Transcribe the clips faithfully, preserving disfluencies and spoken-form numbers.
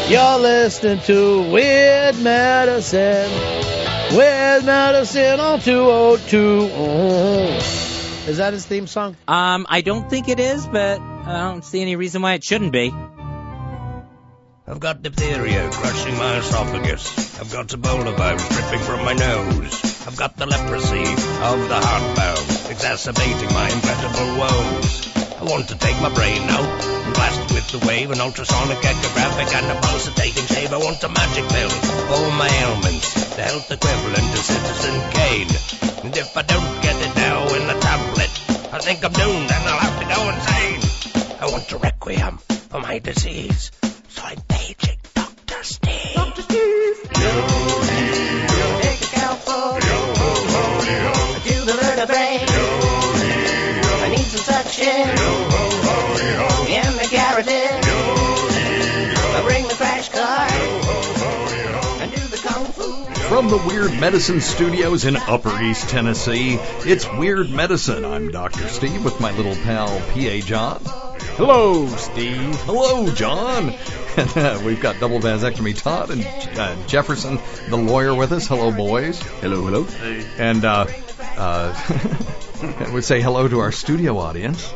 You're listening to Weird Medicine. Weird Medicine on two oh two. Oh. Is that his theme song? Um, I don't think it is, but I don't see any reason why it shouldn't be. I've got diphtheria crushing my esophagus. I've got Ebola virus dripping from my nose. I've got the leprosy of the heartbound, exacerbating my incredible woes. I want to take my brain out and blast it with the wave, an ultrasonic, echographic, and a pulsating shave. I want a magic pill for all my ailments, the health equivalent to Citizen Kane. And if I don't get it now in the tablet, I think I'm doomed and I'll have to go insane. I want a requiem for my disease, so I'm paging Doctor Steve. Doctor Steve! Yo-hee-yo. Take a cowboy. Yo-ho-ho-yo. To the vertebrae. Yo-hee-yo. I need some suction. Yo-ho-ho-yo. And the carotid. Yo-hee-yo. I bring the crash car. Yo-ho-ho-yo. And do the kung fu. From the Weird Medicine Studios in Upper East Tennessee, it's Weird Medicine. I'm Doctor Steve with my little pal P A John. Hello, Steve. Hello, John. We've got double vasectomy Todd and uh, Jefferson, the lawyer, with us. Hello, boys. Hello, hello. Hey. And uh, uh, we'd say hello to our studio audience.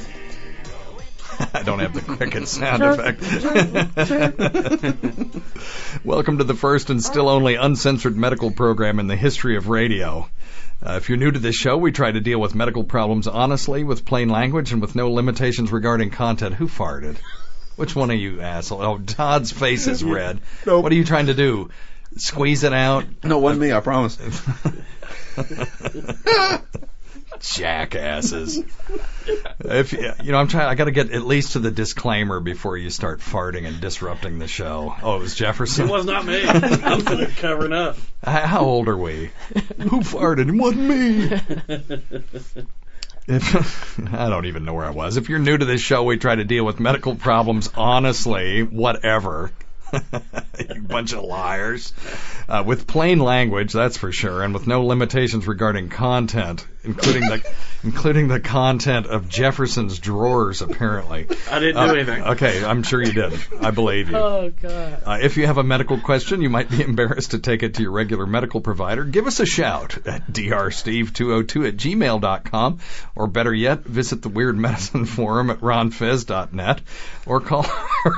I don't have the cricket sound effect. Welcome to the first and still only uncensored medical program in the history of radio. Uh, if you're new to this show, we try to deal with medical problems honestly, with plain language, and with no limitations regarding content. Who farted? Which one of you asshole? Oh, Todd's face is red. Nope. What are you trying to do? Squeeze it out? No, it wasn't me, I promise. Jackasses. If you know, I'm trying. I got to get at least to the disclaimer before you start farting and disrupting the show. Oh, it was Jefferson. It was not me. I'm covering up. How old are we? Who farted? It wasn't me. If, I don't even know where I was. If you're new to this show, we try to deal with medical problems honestly, whatever. You bunch of liars. Uh, with plain language, that's for sure, and with no limitations regarding content, including the including the content of Jefferson's drawers, apparently. I didn't uh, do anything. Okay, I'm sure you did. I believe you. Oh, God. Uh, if you have a medical question, you might be embarrassed to take it to your regular medical provider. Give us a shout at d r steve two oh two at gmail dot com, or better yet, visit the Weird Medicine Forum at ron fez dot net, or call our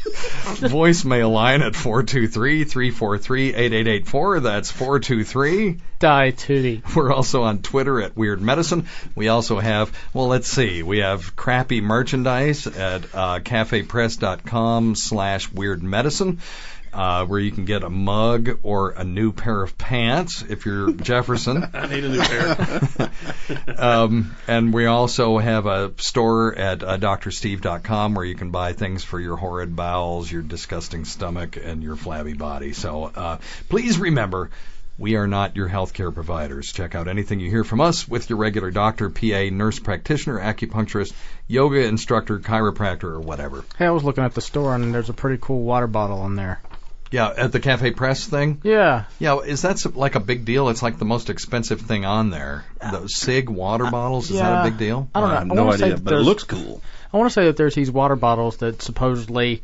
voicemail line at four two three, three four three, eight eight eight four. That's four two three. Die Tootie. We're also on Twitter at Weird Medicine. We also have, well, let's see, we have crappy merchandise at uh, cafe press dot com slash Weird Medicine. Uh, where you can get a mug or a new pair of pants if you're Jefferson. I need a new pair. um, and we also have a store at uh, D R steve dot com where you can buy things for your horrid bowels, your disgusting stomach, and your flabby body. So uh, please remember, we are not your healthcare providers. Check out anything you hear from us with your regular doctor, P A, nurse practitioner, acupuncturist, yoga instructor, chiropractor, or whatever. Hey, I was looking at the store, and there's a pretty cool water bottle in there. Yeah, at the Cafe Press thing? Yeah. Yeah, is that like a big deal? It's like the most expensive thing on there. Those SIG water bottles, is yeah. that a big deal? I don't know. I have I no wanna idea, say but it looks cool. I want to say that there's these water bottles that supposedly,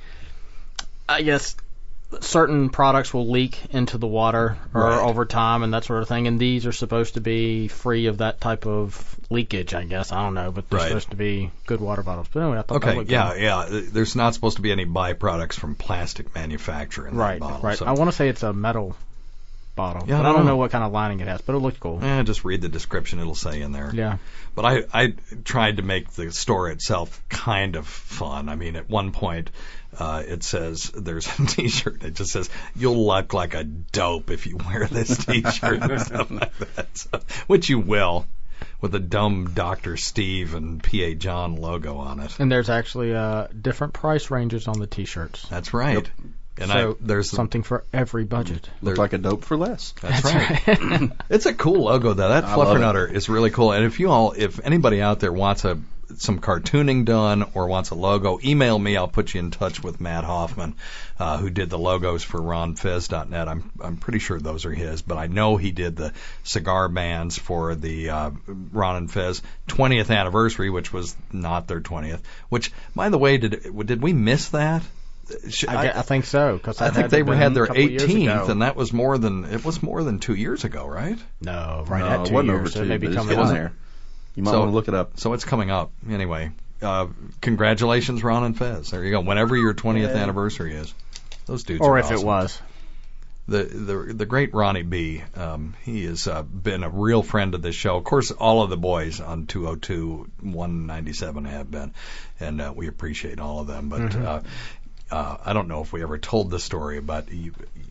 I guess, certain products will leak into the water or Right. over time and that sort of thing, and these are supposed to be free of that type of leakage, I guess. I don't know, but they're Right. supposed to be good water bottles. But anyway, I thought that Okay, looked yeah, good. yeah. There's not supposed to be any byproducts from plastic manufacture in Right, that bottle. right. So. I want to say it's a metal bottle, Yeah, but I I don't don't know know. what kind of lining it has, but it looked cool. Eh, just read the description, it'll say in there. Yeah. But I, I tried to make the store itself kind of fun. I mean, at one point, uh, it says, there's a t-shirt that just says, you'll look like a dope if you wear this t-shirt and stuff like that. So, which you will, with a dumb Doctor Steve and P A John logo on it. And there's actually uh, different price ranges on the T-shirts. That's right. Yep. And so I, there's something for every budget. Looks like a dope for less. That's, right. It's a cool logo, though. That I love Fluffernutter is really cool. And if you all, if anybody out there wants a some cartooning done or wants a logo, email me. I'll put you in touch with Matt Hoffman, uh, who did the logos for ron fez dot net. I'm I'm pretty sure those are his, but I know he did the cigar bands for the uh, Ron and Fez twentieth anniversary, which was not their twentieth. Which, by the way, did did we miss that? sh- I, get- I think so because I think they were had their eighteenth, ago. and that was more than it was more than two years ago, right? No, right No, at it two wasn't years. over so two, maybe but it's coming getting up. there. You might So- want to look it up. So it's coming up anyway. Uh, congratulations, Ron and Fez. There you go. Whenever your twentieth Yeah. anniversary is, those dudes. Or are if awesome. it was. The the the great Ronnie B. Um, he has uh, been a real friend of this show. Of course, all of the boys on two oh two, one ninety-seven have been, and uh, we appreciate all of them. But Mhm. uh, uh, I don't know if we ever told the story, but you,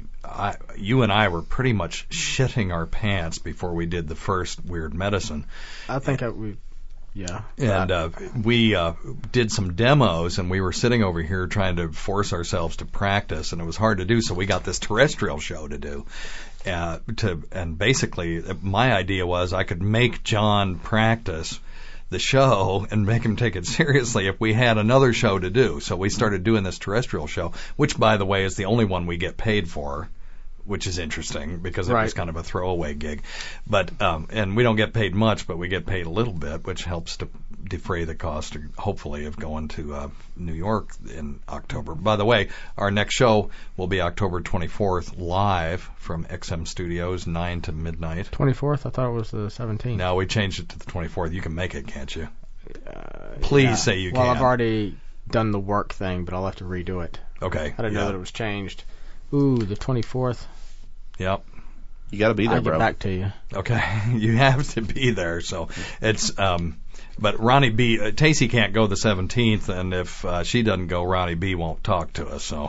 I, you and I were pretty much shitting our pants before we did the first Weird Medicine. I think I, we, yeah. And uh, we uh, did some demos, and we were sitting over here trying to force ourselves to practice, and it was hard to do. So we got this terrestrial show to do. Uh, to and basically, my idea was I could make John practice the show and make him take it seriously if we had another show to do. So we started doing this terrestrial show, which, by the way, is the only one we get paid for, which is interesting because it Right. was kind of a throwaway gig. But um, and we don't get paid much, but we get paid a little bit, which helps to defray the cost, hopefully, of going to uh, New York in October. By the way, our next show will be October twenty-fourth, live from X M Studios, nine to midnight. twenty-fourth? I thought it was the seventeenth. Now we changed it to the twenty-fourth. You can make it, can't you? Uh, Please yeah. say you well, can. I've already done the work thing, but I'll have to redo it. Okay. I didn't yeah. know that it was changed. Ooh, the twenty-fourth. Yep. You got to be there, I'll get bro. back to you. Okay, you have to be there. So it's, um, but Ronnie B, uh, Tacey can't go the seventeenth, and if uh, she doesn't go, Ronnie B won't talk to us. So,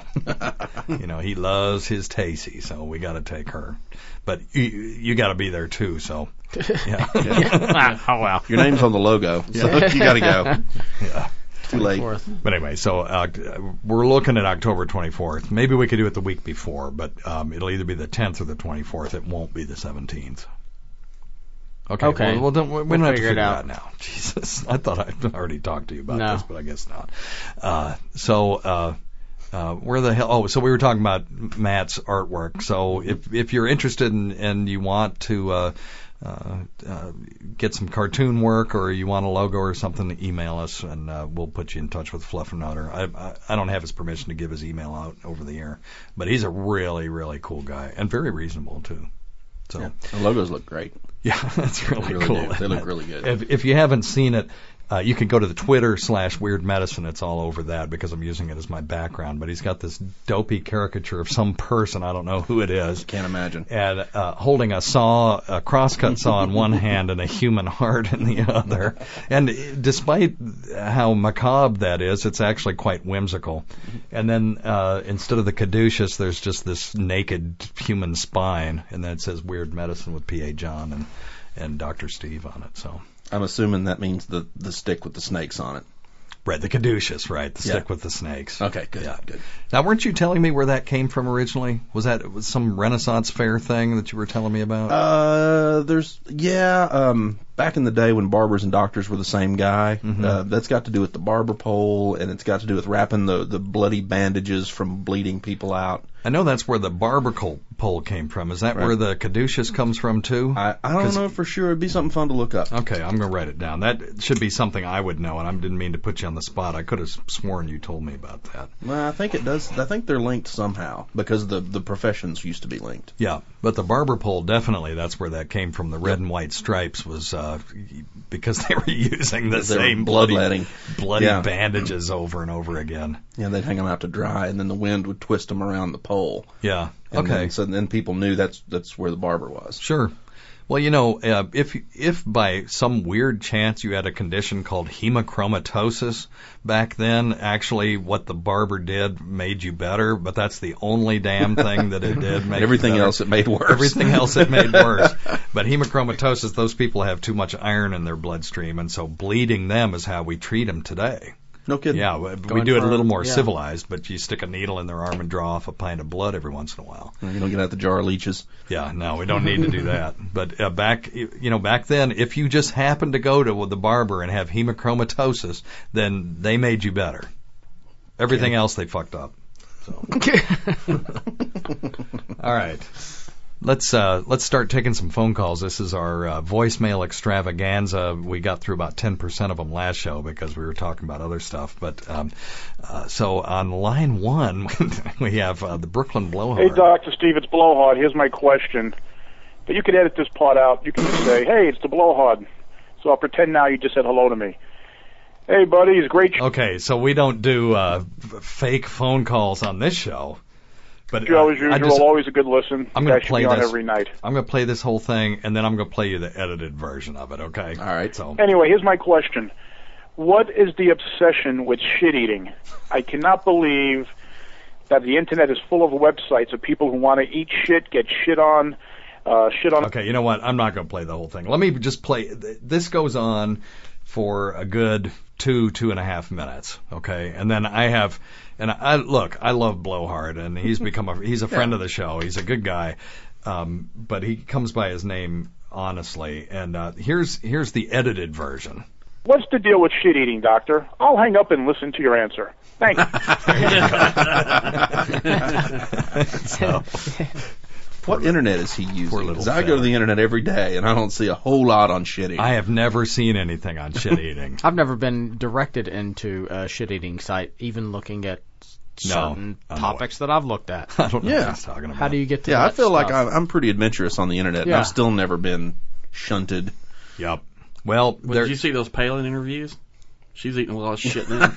you know, he loves his Tacey, so we got to take her. But you, you got to be there too. So, yeah, Oh, wow. Your name's on the logo, so you got to go. yeah. Too late. twenty-fourth. But anyway, so uh, we're looking at October twenty-fourth. Maybe we could do it the week before, but um, it'll either be the tenth or the twenty-fourth. It won't be the seventeenth. Okay. Okay. Well, well don't, we We'll don't have to figure it figure it out. out now. Jesus, I thought I'd already talked to you about No. this, but I guess not. Uh, so. Uh, Uh, where the hell? Oh, so we were talking about Matt's artwork. So if if you're interested in, and you want to uh, uh, uh, get some cartoon work, or you want a logo or something, email us, and uh, we'll put you in touch with Fluffernutter. I, I I don't have his permission to give his email out over the air, but he's a really really cool guy and very reasonable too. So Yeah. The logos look great. yeah, that's really, They really cool. do. They isn't look it? really good. If, if you haven't seen it, uh, you can go to the Twitter slash Weird Medicine. It's all over that because I'm using it as my background. But he's got this dopey caricature of some person, I don't know who it is, Can't imagine. and uh, holding a saw, a crosscut saw in one hand and a human heart in the other. And despite how macabre that is, it's actually quite whimsical. And then uh, instead of the caduceus, there's just this naked human spine, and then it says Weird Medicine with P A John and and Doctor Steve on it. So. I'm assuming that means the the stick with the snakes on it. Right, the caduceus, right, the Yeah. stick with the snakes. Okay, good, Yeah. good. Now, weren't you telling me where that came from originally? Was that was some Renaissance fair thing that you were telling me about? Uh, there's yeah. Um, back in the day when barbers and doctors were the same guy, Mhm. uh, that's got to do with the barber pole, and it's got to do with wrapping the the bloody bandages from bleeding people out. I know that's where the barber col- pole came from. Is that Right. where the caduceus comes from, too? I I don't 'Cause- know for sure. It'd be something fun to look up. Okay, I'm going to write it down. That should be something I would know, and I didn't mean to put you on the spot. I could have sworn you told me about that. Well, I think it does. I think they're linked somehow because the the professions used to be linked. Yeah, but the barber pole, definitely, that's where that came from. The red and white stripes was uh, because they were using the They were same bloody, bloodletting. bloody Yeah. bandages over and over again. Yeah, they'd hang them out to dry, and then the wind would twist them around the pole. Yeah, And okay. Then, so then people knew that's that's where the barber was. Sure. Well, you know, uh, if if by some weird chance you had a condition called hemochromatosis back then, actually what the barber did made you better, but that's the only damn thing that it did make Everything you better. else it made worse. Everything else it made worse. But hemochromatosis, those people have too much iron in their bloodstream, and so bleeding them is how we treat them today. No kidding. Yeah, we, we Going do it a for- little more yeah. civilized, but you stick a needle in their arm and draw off a pint of blood every once in a while. You don't get out the jar of leeches. Yeah, no, we don't need to do that. But uh, back, you know, back then, if you just happened to go to the barber and have hemochromatosis, then they made you better. Everything else they fucked up. So. All right. let's uh, let's start taking some phone calls. This is our uh, voicemail extravaganza. We got through about ten percent of them last show because we were talking about other stuff. But um, uh, so on line one, we have uh, the Brooklyn Blowhard. Hey, Doctor Steve, it's Blowhard. Here's my question. But you can edit this part out. You can just say, hey, it's the Blowhard. So I'll pretend now you just said hello to me. Hey, buddy, it's great. Okay, so we don't do uh, f- fake phone calls on this show. But Joe, uh, as usual, I just, always a good listen. I'm going to That should play be on this every night. I'm going to play this whole thing, and then I'm going to play you the edited version of it. Okay? All right. So Anyway, here's my question. What is the obsession with shit-eating? I cannot believe that the Internet is full of websites of people who want to eat shit, get shit on, uh, shit on... Okay, you know what? I'm not going to play the whole thing. Let me just play. This goes on for a good two, two and a half minutes. Okay, and then I have, and I look, I love Blowhard, and he's become a he's a friend of the show. He's a good guy, um, but he comes by his name honestly. And uh, here's here's the edited version. What's the deal with shit-eating, Doctor? I'll hang up and listen to your answer. Thank you. So, What internet is he using? Poor little Because I go to the internet every day, and I don't see a whole lot on shit-eating. I have never seen anything on shit eating. I've never been directed into a shit-eating site, even looking at certain I know topics that I've looked at. I don't know Yeah. what he's talking about. How do you get to yeah, that I feel like stuff? I'm, I'm pretty adventurous on the internet, and Yeah. I've still never been shunted. Yep. Well, Well, there, did you see those Palin interviews? She's eating a lot of shit now.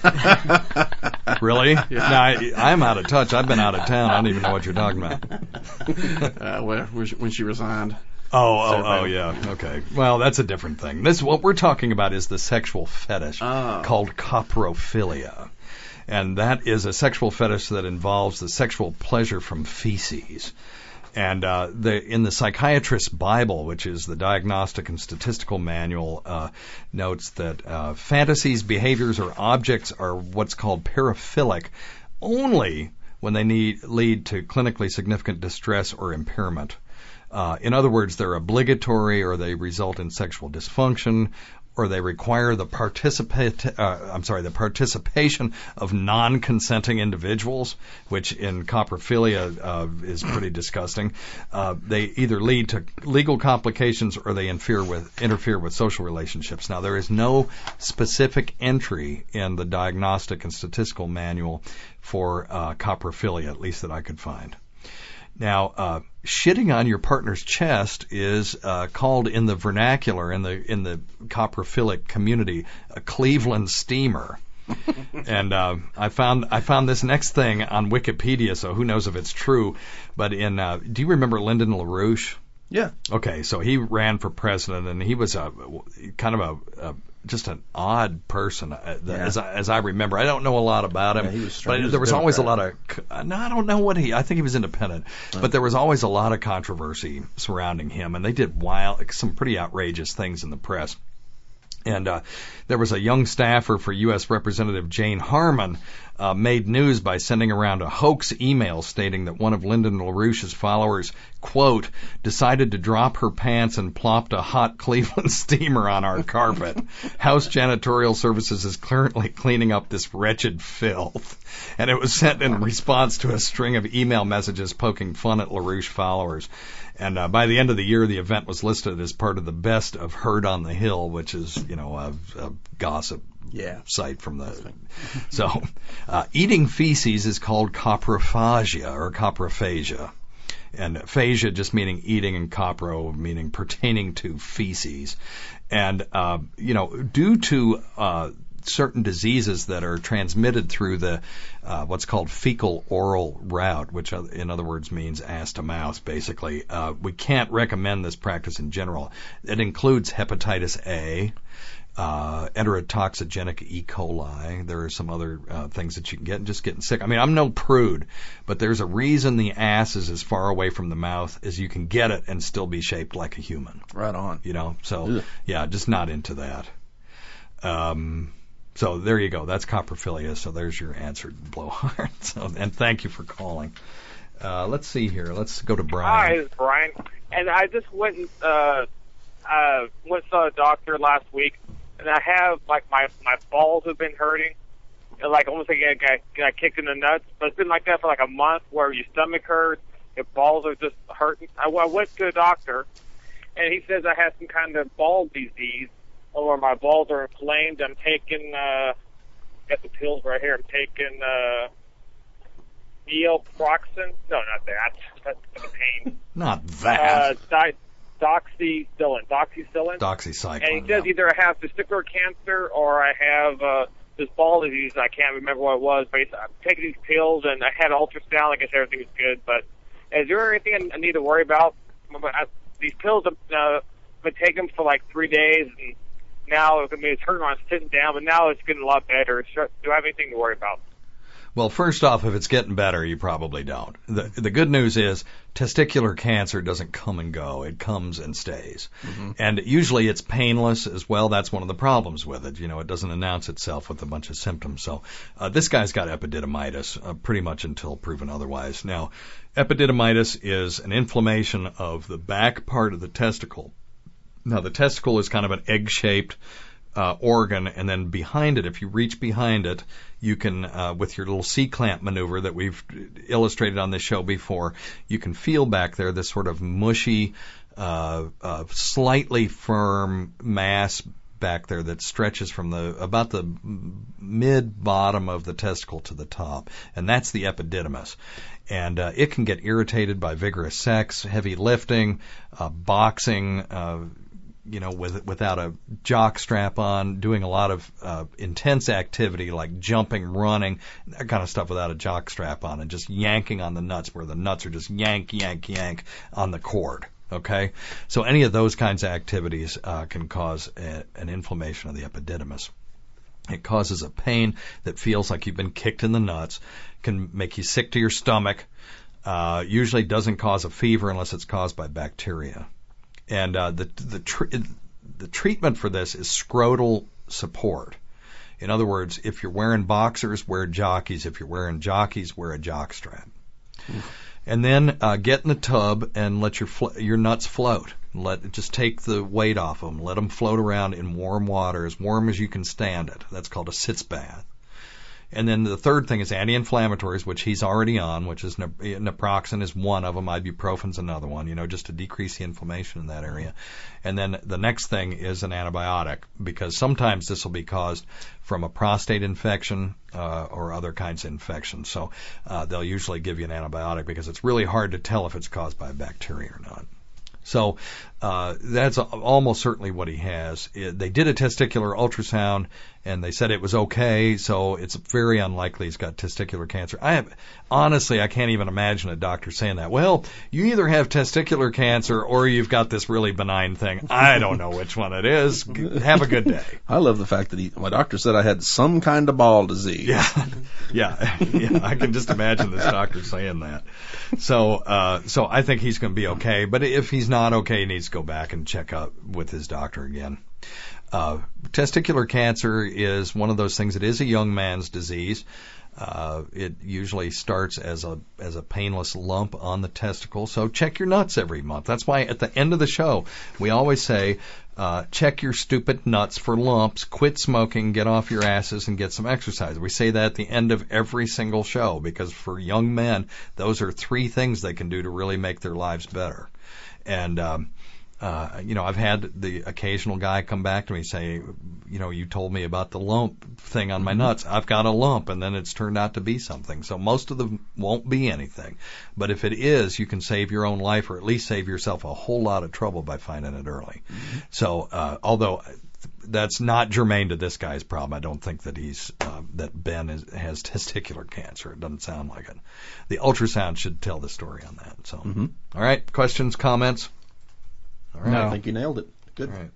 really? No, I, I'm out of touch. I've been out of town. I don't even know what you're talking about. uh, well, when she resigned. Oh, oh, So, oh, yeah. Okay. Well, that's a different thing. This what we're talking about is the sexual fetish Oh. called coprophilia. And that is a sexual fetish that involves the sexual pleasure from feces. And uh, the, in the Psychiatrist's Bible, which is the Diagnostic and Statistical Manual, uh, notes that uh, fantasies, behaviors, or objects are what's called paraphilic only when they need, lead to clinically significant distress or impairment. Uh, in other words, they're obligatory, or they result in sexual dysfunction, or they require the participate, uh, I'm sorry, the participation of non-consenting individuals, which in coprophilia uh, is pretty disgusting. Uh, they either lead to legal complications or they interfere with interfere with social relationships. Now, there is no specific entry in the Diagnostic and Statistical Manual for uh, coprophilia, at least that I could find. Now, uh, shitting on your partner's chest is uh, called in the vernacular, in the in the coprophilic community, a Cleveland steamer. And uh, I found I found this next thing on Wikipedia, so who knows if it's true. But in uh, do you remember Lyndon LaRouche? Yeah. Okay, so he ran for president, and he was a kind of a, a just an odd person, uh, Yeah. as I, as I remember. I don't know a lot about him, Yeah, he was strange. but He was there a was always a lot Democrat. of. No, I don't know what he. I think he was independent, but there was always a lot of controversy surrounding him, and they did wild, some pretty outrageous things in the press. And uh, there was a young staffer for U S Representative Jane Harman uh, made news by sending around a hoax email stating that one of Lyndon LaRouche's followers, quote, decided to drop her pants and plopped a hot Cleveland steamer on our carpet. House Janitorial Services is currently cleaning up this wretched filth. And it was sent in response to a string of email messages poking fun at LaRouche followers. And uh, by the end of the year, the event was listed as part of the best of Heard on the Hill, which is, you know, a, a gossip Yeah. site from the. So, uh, eating feces is called coprophagia or coprophagia. And phagia just meaning eating, and copro meaning pertaining to feces. And, uh, you know, due to uh, certain diseases that are transmitted through the uh, what's called fecal oral route, which uh, in other words means ass to mouth, basically. Uh, we can't recommend this practice in general. It includes hepatitis A, uh, enterotoxigenic E. coli. There are some other uh, things that you can get, and just getting sick. I mean, I'm no prude, but there's a reason the ass is as far away from the mouth as you can get it and still be shaped like a human. Right on. You know, so Ugh. yeah, just not into that. Um, so there you go. That's coprophilia. So there's your answer, Blowhard. So, and thank you for calling. Uh, let's see here. Let's go to Hi, Brian. it's Brian. And I just went and uh, uh, went and saw a doctor last week, and I have like my my balls have been hurting, and like almost like I got, got kicked in the nuts. But it's been like that for like a month, where your stomach hurts, If balls are just hurting, I, I went to a doctor, and he says I have some kind of ball disease, or my balls are inflamed. I'm taking, uh, got the pills right here. I'm taking uh, Neoproxen. No, not that. That's for the pain. Not that. Uh, di- doxycycline. Doxycycline. Doxycycline. And he says yeah. either I have testicular cancer or I have uh, this ball disease. I can't remember what it was, but I'm taking these pills, and I had an ultrasound. I guess everything is good, but is there anything I need to worry about? I, these pills, uh, I've been taking them for like three days, and now I mean, it's hurting when I'm sitting down, but now it's getting a lot better. Do I have anything to worry about? Well, first off, if it's getting better, you probably don't. The the good news is testicular cancer doesn't come and go. It comes and stays. Mm-hmm. And usually it's painless as well. That's one of the problems with it. You know, it doesn't announce itself with a bunch of symptoms. So uh, this guy's got epididymitis uh, pretty much until proven otherwise. Now, epididymitis is an inflammation of the back part of the testicle. Now, the testicle is kind of an egg-shaped Uh, organ, and then behind it, if you reach behind it, you can, uh, with your little C-clamp maneuver that we've illustrated on this show before, you can feel back there this sort of mushy, uh, uh, slightly firm mass back there that stretches from the about the mid-bottom of the testicle to the top, and that's the epididymis. And uh, it can get irritated by vigorous sex, heavy lifting, uh, boxing, uh, you know, with without a jock strap on, doing a lot of uh, intense activity like jumping, running, that kind of stuff without a jock strap on, and just yanking on the nuts where the nuts are just yank, yank, yank on the cord. Okay? So any of those kinds of activities uh, can cause a, an inflammation of the epididymis. It causes a pain that feels like you've been kicked in the nuts, can make you sick to your stomach, uh, usually doesn't cause a fever unless it's caused by bacteria. And uh, the the, tr- the treatment for this is scrotal support. In other words, if you're wearing boxers, wear jockeys. If you're wearing jockeys, wear a jock strap. Oof. And then uh, get in the tub and let your fl- your nuts float. Let just take the weight off them. Let them float around in warm water, as warm as you can stand it. That's called a sitz bath. And then the third thing is anti-inflammatories, which he's already on, which is naproxen is one of them, ibuprofen's another one, you know, just to decrease the inflammation in that area. And then the next thing is an antibiotic, because sometimes this will be caused from a prostate infection uh, or other kinds of infections. So uh, they'll usually give you an antibiotic because it's really hard to tell if it's caused by a bacteria or not. So uh, that's almost certainly what he has. It, they did a testicular ultrasound, and they said it was okay, so it's very unlikely he's got testicular cancer. I have, honestly, I can't even imagine a doctor saying that. Well, you either have testicular cancer or you've got this really benign thing. I don't know which one it is. Have a good day. I love the fact that he, my doctor said I had some kind of ball disease. Yeah, yeah, yeah. I can just imagine this doctor saying that. So, uh, so I think he's going to be okay. But if he's not okay, he needs to go back and check out with his doctor again. Uh, testicular cancer is one of those things. It is a young man's disease. Uh, it usually starts as a as a painless lump on the testicle. So check your nuts every month. That's why at the end of the show we always say, uh, check your stupid nuts for lumps. Quit smoking. Get off your asses and get some exercise. We say that at the end of every single show because for young men, those are three things they can do to really make their lives better. And um, Uh, you know, I've had the occasional guy come back to me say, you know, you told me about the lump thing on my nuts. I've got a lump, and then it's turned out to be something. So most of them won't be anything. But if it is, you can save your own life or at least save yourself a whole lot of trouble by finding it early. Mm-hmm. So, uh, although that's not germane to this guy's problem, I don't think that he's, uh, that Ben is, has testicular cancer. It doesn't sound like it. The ultrasound should tell the story on that. So, mm-hmm. All right, questions, comments? All right. No, I think you nailed it. Good. All right.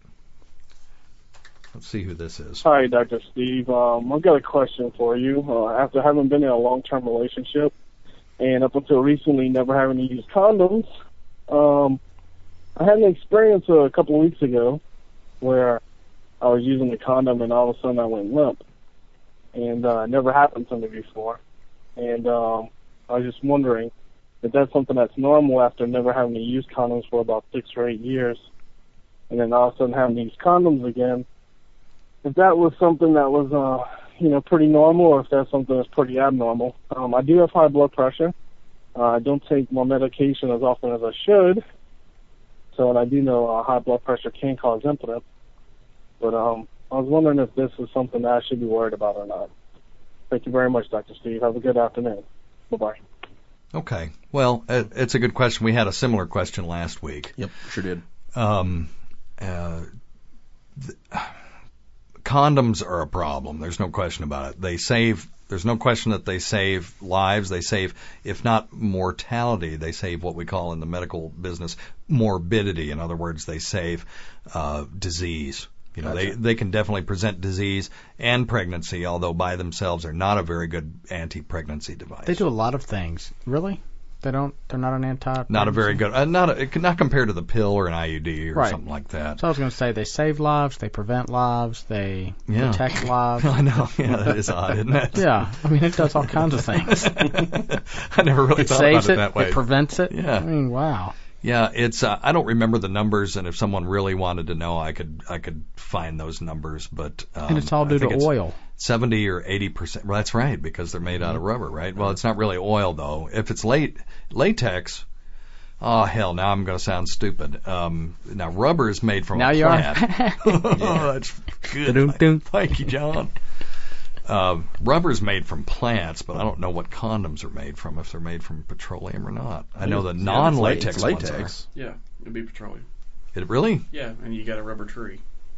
Let's see who this is. Hi, Doctor Steve. Um, I've got a question for you. Uh, after having been in a long-term relationship and up until recently never having to use condoms, um, I had an experience uh, a couple of weeks ago where I was using the condom and all of a sudden I went limp. And uh, it never happened to me before. And um, I was just wondering, if that's something that's normal after never having to use condoms for about six or eight years, and then all of a sudden having to use condoms again, if that was something that was, uh, you know, pretty normal, or if that's something that's pretty abnormal. Um, I do have high blood pressure, Uh, I don't take my medication as often as I should. So, and I do know uh, high blood pressure can cause impotence. But um, I was wondering if this is something that I should be worried about or not. Thank you very much, Doctor Steve. Have a good afternoon. Bye-bye. Okay. Well, it, it's a good question. We had a similar question last week. Yep, sure did. Um, uh, th- condoms are a problem. There's no question about it. They save, there's no question that they save lives. They save, if not mortality, they save what we call in the medical business morbidity. In other words, they save uh, disease. You know, Gotcha. they, they can definitely present disease and pregnancy, although by themselves are not a very good anti-pregnancy device. They do a lot of things. Really? They don't. They're not an anti. Not a very good. Uh, not a, not compared to the pill or an I U D or Right. something like that. So I was going to say they save lives, they prevent lives, they Yeah. protect lives. I know. Yeah, that is odd, isn't it? Yeah, I mean it does all kinds of things. I never really It thought saves about it it, that way. it prevents it. Yeah. I mean, wow. Yeah, it's. Uh, I don't remember the numbers, and if someone really wanted to know, I could I could find those numbers. But um, And it's all due I think to it's oil. Seventy or eighty percent. Well, that's right, because they're made out of rubber, right? Well, it's not really oil though. If it's late latex, oh hell, now I'm going to sound stupid. Um, now rubber is made from Now a you are. plant. Oh, that's good. Dun-dun-dun. Thank you, John. Uh, rubber is made from plants, but I don't know what condoms are made from, if they're made from petroleum or not. I know the Yeah, non-latex it's ones latex. Yeah, it'd be petroleum. are. It really? Yeah, and you got a rubber tree.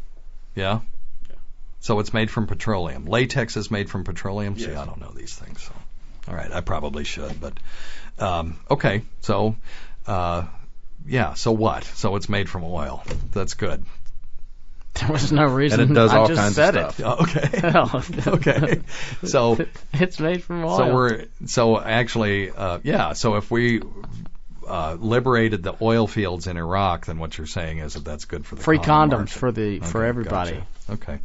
Yeah. Yeah. So it's made from petroleum. Latex is made from petroleum. See, Yes. I don't know these things. So. All right, I probably should, but um, okay. So, uh, yeah. So what? So it's made from oil. That's good. There was no reason. And it does I all just kinds said of it. stuff. Oh, okay. Hell. Okay. So It's made from oil. so we're so actually uh, yeah. So if we uh, liberated the oil fields in Iraq, then what you're saying is that that's good for the free condom condoms market. for the for Okay, everybody. gotcha. Okay.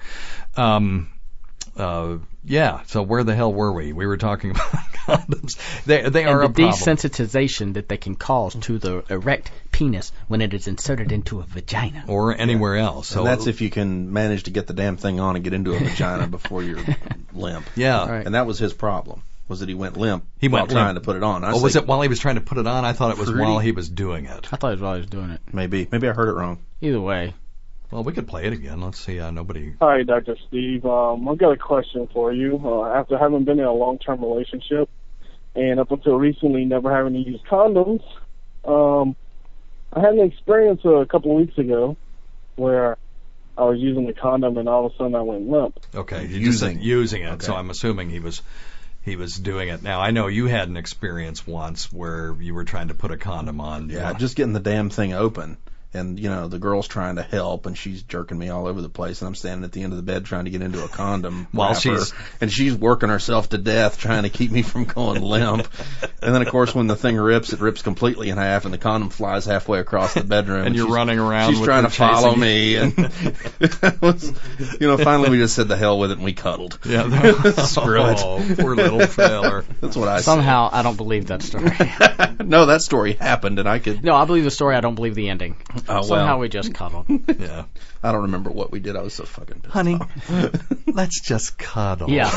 Um, uh, yeah. So where the hell were we? We were talking about condoms. They they are And a the problem. desensitization that they can cause to the erect penis when it is inserted into a vagina. Or anywhere else. So and that's if you can manage to get the damn thing on and get into a vagina before you're limp. yeah. Right. And that was his problem, was that he went limp He while went trying limp. to put it on. I Oh, was think it while he was trying to put it on? I thought it was Pretty- while he was doing it. I thought he was always doing it. Maybe. Maybe I heard it wrong. Either way. Well, we could play it again. Let's see. Uh, nobody. Hi, Doctor Steve. Um, I've got a question for you. Uh, after having been in a long-term relationship and up until recently never having to use condoms, um, I had an experience a couple of weeks ago where I was using the condom and all of a sudden I went limp. Okay, you just said Using. using it. Okay. So I'm assuming he was he was doing it. Now I know you had an experience once where you were trying to put a condom on. Yeah, just getting the damn thing open. And, you know, the girl's trying to help, and she's jerking me all over the place, and I'm standing at the end of the bed trying to get into a condom While wrapper, she's- and she's working herself to death trying to keep me from going limp. And then, of course, when the thing rips, it rips completely in half, and the condom flies halfway across the bedroom. And you're she's- running around She's with trying her to follow chasing me, and it was, you know, finally we just said the hell with it, and we cuddled. Yeah. Screw it. Oh, poor little feller. That's what I Somehow I don't believe that story. said. No, that story happened, and I could. No, I believe the story. I don't believe the ending. Oh, well. Somehow we just cuddled. Yeah. I don't remember what we did. I was so fucking pissed Honey, off. let's just cuddle. Yeah.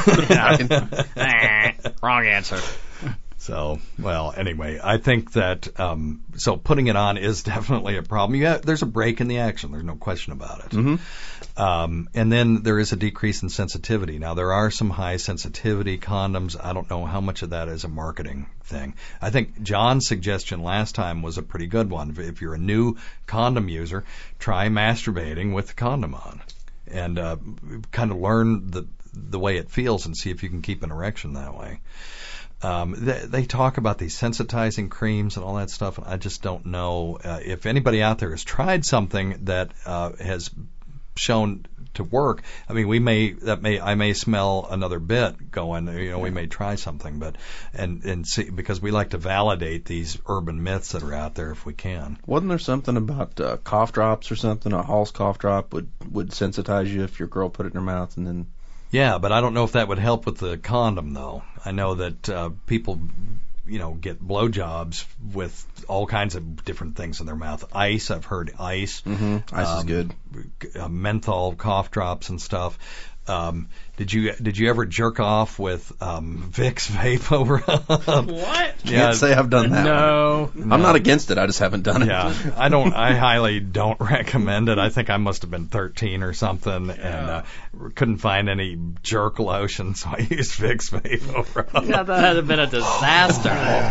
Wrong answer. So, well, anyway, I think that um, so putting it on is definitely a problem. Yeah, there's a break in the action. There's no question about it. Mm-hmm. Um, and then there is a decrease in sensitivity. Now, there are some high sensitivity condoms. I don't know how much of that is a marketing thing. I think John's suggestion last time was a pretty good one. If you're a new condom user, try masturbating with the condom on and uh, kind of learn the the way it feels and see if you can keep an erection that way. Um, they, they talk about these sensitizing creams and all that stuff, and I just don't know uh, if anybody out there has tried something that uh, has shown to work. I mean, we may that may I may smell another bit going. You know, we may try something, but and and see because we like to validate these urban myths that are out there if we can. Wasn't there something about uh, cough drops or something? A Hall's cough drop would would sensitize you if your girl put it in her mouth, and then. Yeah, but I don't know if that would help with the condom, though. I know that uh, people, you know, get blowjobs with all kinds of different things in their mouth. Ice, I've heard ice. Mm-hmm. Ice um, is good. Uh, menthol cough drops and stuff. Um, Did you did you ever jerk off with um, Vicks vape over? What? Can't Yeah, say I've done that. No. one. I'm not against it. I just haven't done it. yeah. I don't. I highly don't recommend it. I think I must have been thirteen or something, and uh, couldn't find any jerk lotion, so I used Vicks vape over. Yeah, that had been a disaster.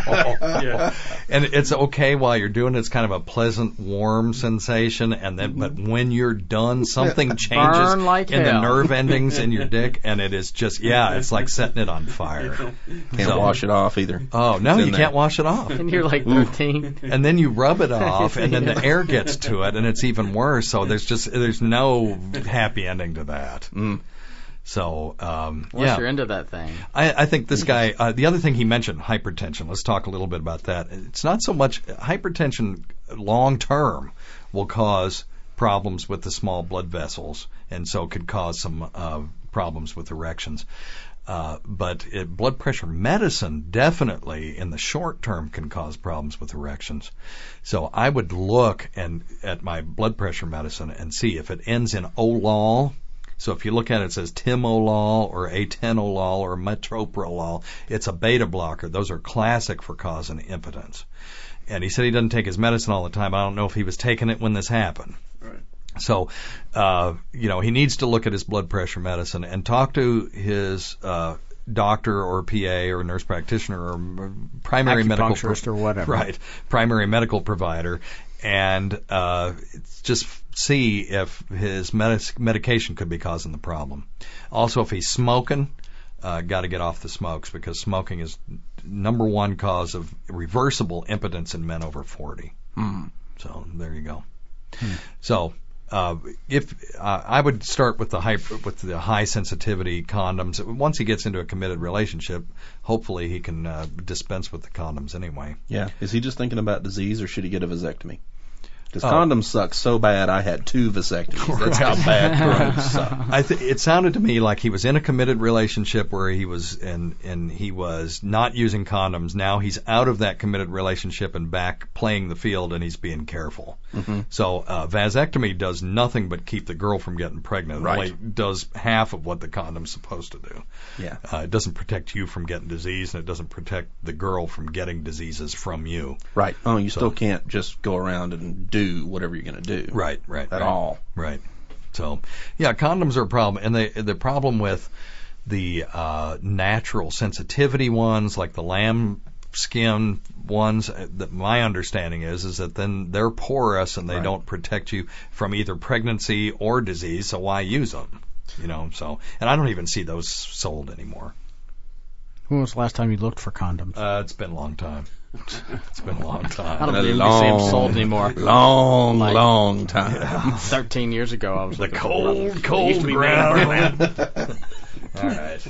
yeah. And it's okay while you're doing it. It's kind of a pleasant, warm sensation, and then but when you're done, something changes Burn like in hell. the nerve endings in your dick, and it is just yeah, it's like setting it on fire. Can't So- wash it off either. Oh no, It's in you there. can't wash it off. And you're like thirteen. And then you rub it off, and then the air gets to it, and it's even worse. So there's just there's no happy ending to that. Mm. So um, Once yeah, you're into that thing. I, I think this guy. Uh, the other thing he mentioned, hypertension. Let's talk a little bit about that. It's not so much hypertension long term will cause problems with the small blood vessels, and so could cause some uh, problems with erections. Uh, but it, blood pressure medicine definitely in the short term can cause problems with erections. So I would look and at my blood pressure medicine and see if it ends in olol. So if you look at it, it says timolol or atenolol or metoprolol. It's a beta blocker. Those are classic for causing impotence. And he said he doesn't take his medicine all the time. I don't know if he was taking it when this happened. Right. So, uh, you know, he needs to look at his blood pressure medicine and talk to his uh, doctor or P A or nurse practitioner or primary medical Acupuncturist or whatever. Right, primary medical provider, and uh, just see if his medic- medication could be causing the problem. Also, if he's smoking, uh, got to get off the smokes because smoking is number one cause of reversible impotence in men over forty. Mm. So there you go. Hmm. So. Uh, if uh, I would start with the high with the high sensitivity condoms. Once he gets into a committed relationship, hopefully he can uh, dispense with the condoms anyway. Yeah. Is he just thinking about disease, or should he get a vasectomy? Because Oh. condoms suck so bad, I had two vasectomies. That's how bad condoms suck. I th- it sounded to me like he was in a committed relationship where he was and and he was not using condoms. Now he's out of that committed relationship and back playing the field, and he's being careful. Mm-hmm. So uh, vasectomy does nothing but keep the girl from getting pregnant. It Right. only does half of what the condom's supposed to do. Yeah. Uh, it doesn't protect you from getting disease, and it doesn't protect the girl from getting diseases from you. Right. Oh, you So- still can't just go around and do whatever you're going to do. Right, right, At right. all. Right. So, yeah, condoms are a problem, and the the problem with the uh, natural sensitivity ones, like the lamb skin ones, uh, that my understanding is is that then they're porous and they Right. don't protect you from either pregnancy or disease. So why use them? You know. So, and I don't even see those sold anymore. When was the last time you looked for condoms? Uh, it's been a long time. It's been a long I time. don't Been a believe you see them long- sold anymore. Long, Like- long time. Thirteen years ago, I was The looking for cold, them. It used cold to be ground. made All right.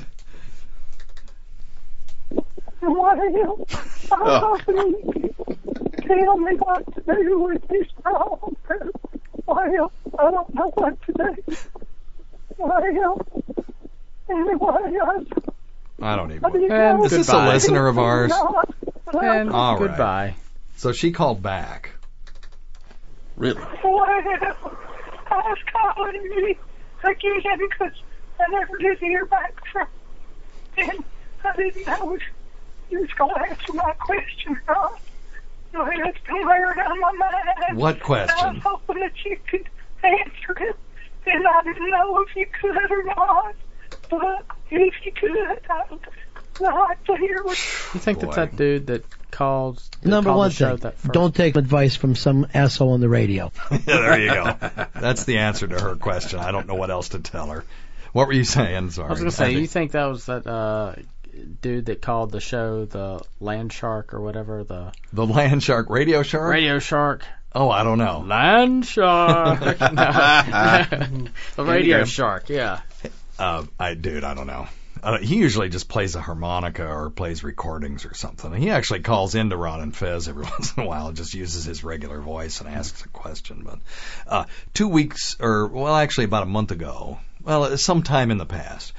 Well, Oh. tell me what to do with this problem. Well, I don't know what to do. Well, anyway, I, I don't I even. didn't And know Is this a goodbye. listener of ours? not, but I- And All right. goodbye. So she called back. Really? Well, I was calling you again because I never did hear back from, and I didn't know if you was going to answer my question or not. So it's been wearing on my mind. What question? I was hoping that you could answer it, and I didn't know if you could or not. But if you could, I would like to hear what. You think Boy. that's that dude that calls that Number called one the show thing, that first? don't take advice from some asshole on the radio. Yeah, there you go. That's the answer to her question. I don't know what else to tell her. What were you saying? Sorry. I was gonna say, I you think- think that was that uh, dude that called the show the Land Shark or whatever, the the Land Shark Radio Shark? Radio Shark? Oh, I don't know. Land Shark. No. The Radio go. Shark. Yeah. Uh, I, dude, I don't know. Uh, he usually just plays a harmonica or plays recordings or something. He actually calls into Ron and Fez every once in a while, just uses his regular voice and asks a question. But uh, two weeks, or well, actually about a month ago, well, sometime in the past,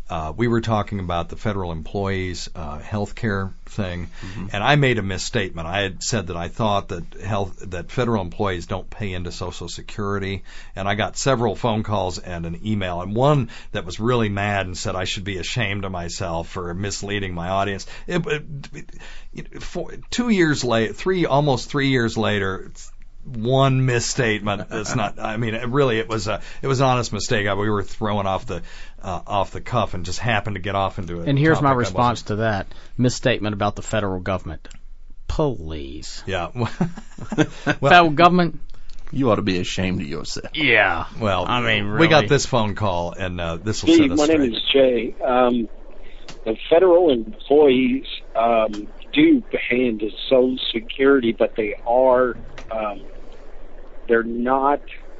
uh, we were talking about the federal employees' uh, health care thing, Mm-hmm. and I made a misstatement. I had said that I thought that health that federal employees don't pay into Social Security, and I got several phone calls and an email, and one that was really mad and said I should be ashamed of myself for misleading my audience. It, it, it, for, two years later, three almost three years later. It's, one misstatement. It's not. I mean, it really, it was a it was an honest mistake. I, we were throwing off the uh, off the cuff and just happened to get off into it. And here's my response to that misstatement about the federal government. Please. Yeah. well, federal government. You ought to be ashamed of yourself. Yeah. Well, I mean, really. We got this phone call, and uh, this will Steve, set us my straight. name is Jay. Um, the federal employees um, do pay into Social Security, but they are. Um, They're not